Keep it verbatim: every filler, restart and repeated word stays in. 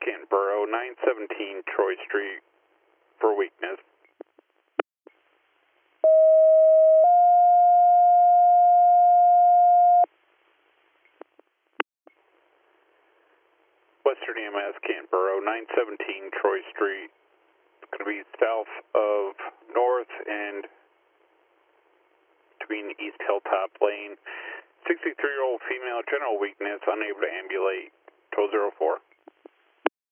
Canberra, nine seventeen Troy Street for weakness. Western E M S Canberra, nine seventeen Troy Street. It's going to be south of North and between East Hilltop Lane. sixty-three-year-old female, general weakness, unable to ambulate. Control zero four.